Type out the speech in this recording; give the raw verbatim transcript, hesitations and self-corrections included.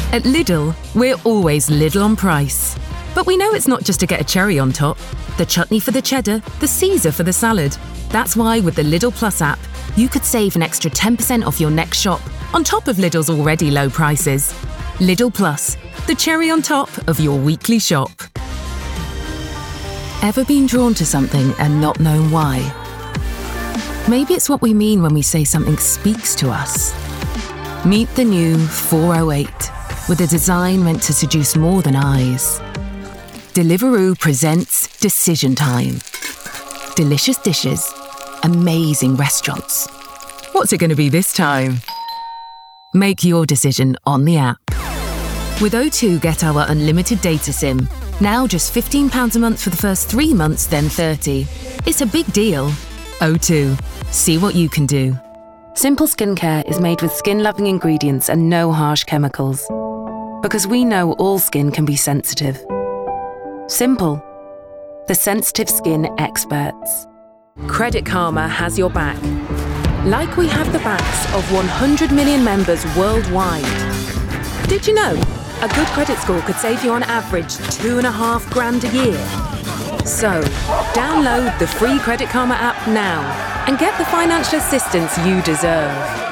At Lidl, we're always Lidl on price. But we know it's not just to get a cherry on top. The chutney for the cheddar, the Caesar for the salad. That's why with the Lidl Plus app, you could save an extra ten percent off your next shop, on top of Lidl's already low prices. Lidl Plus, the cherry on top of your weekly shop. Ever been drawn to something and not known why? Maybe it's what we mean when we say something speaks to us. Meet the new four oh eight, with a design meant to seduce more than eyes. Deliveroo presents Decision Time. Delicious dishes, amazing restaurants. What's it going to be this time? Make your decision on the app. With O two, get our unlimited data SIM. Now just fifteen pounds a month for the first three months, then thirty. It's a big deal. O two. See what you can do. Simple Skincare is made with skin-loving ingredients and no harsh chemicals. Because we know all skin can be sensitive. Simple. The sensitive skin experts. Credit Karma has your back. Like we have the backs of one hundred million members worldwide. Did you know? A good credit score could save you on average two and a half grand a year. So, download the free Credit Karma app now and get the financial assistance you deserve.